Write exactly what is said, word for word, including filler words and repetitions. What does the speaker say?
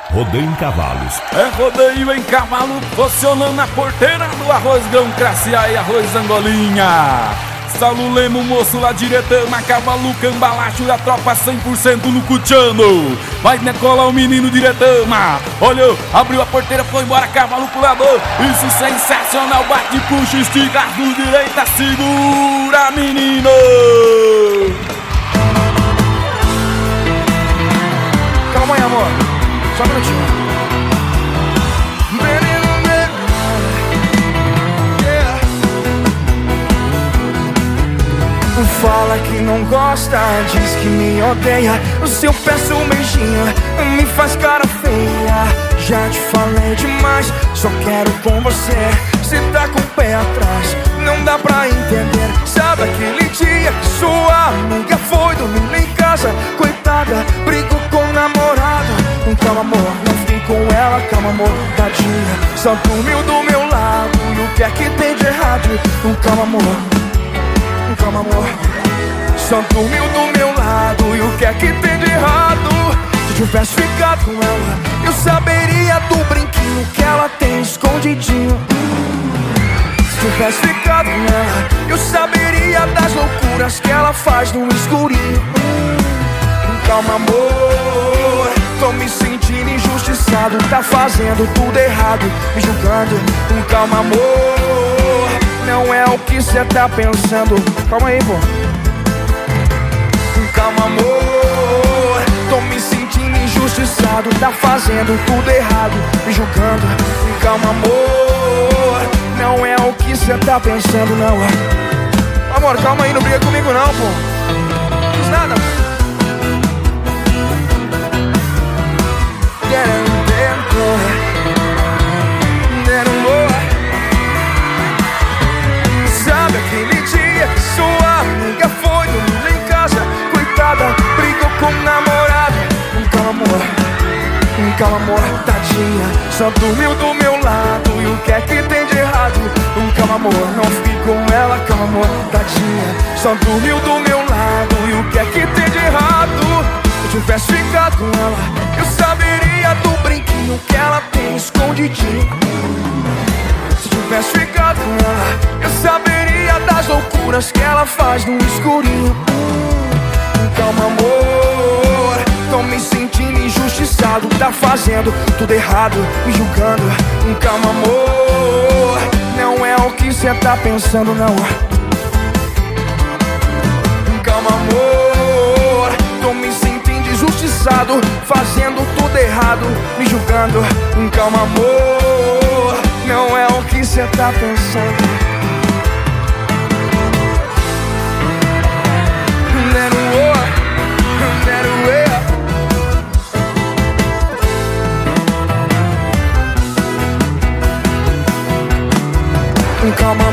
Rodeio em Cavalos. É rodeio em cavalo, funcionando na porteira do Arroz Grão Craciá e Arroz Angolinha. Saulo Lemo, moço lá diretama, cavalo cambalacho e a tropa cem por cento no cutiano. Vai decolar o menino diretama. Olhou, abriu a porteira, foi embora, cavalo pulador. Isso sensacional, bate, puxa, estica, do direita, segura, menino. Calma aí, amor, só um minutinho. Fala que não gosta, diz que me odeia. O seu péssimo beijinho me faz cara feia. Já te falei demais, só quero com você. Cê tá com o pé atrás, não dá pra entender. Sabe aquele dia que sua amiga foi dormir em casa? Coitada, brigou com o namorado. Calma amor, não fique com ela, calma amor, tadinha. Só dormiu do meu lado, e o que é que tem de errado? Calma amor, calma amor, só dormiu do meu lado, e o que é que tem de errado? Se tivesse ficado com ela, eu saberia do brinquinho que ela tem escondidinho. Se tivesse ficado com ela, eu saberia das loucuras que ela faz no escurinho. Calma amor, tô me sentindo injustiçado. Tá fazendo tudo errado, me julgando. Calma amor, não é o que cê tá pensando. Calma aí, pô. Calma amor, tô me sentindo injustiçado. Tá fazendo tudo errado, me julgando. Calma amor, não é o que cê tá pensando, não. Amor, calma aí, não briga comigo não, pô. Não fiz nada. Sabe aquele dia que sua amiga foi dormir em casa? Coitada, brigou com o namorado. Calma amor, calma amor, tadinha. Só dormiu do meu lado, e o que é que tem de errado? Calma amor, não fique com ela, calma amor, tadinha. Só dormiu do meu lado, e o que é que tem de errado? Se eu tivesse ficado com ela, eu saberia do brinquinho que ela tem escondidinho. Se eu tivesse ficado com ela, eu saberia das loucuras que ela faz no escurinho. Calma amor, tô me sentindo injustiçado. Tá fazendo tudo errado, me julgando. Calma amor, não é o que cê tá pensando, não. Calma amor, tô me sentindo injustiçado. Fazendo tudo errado, me julgando. Calma amor, não é o que cê tá pensando. Calma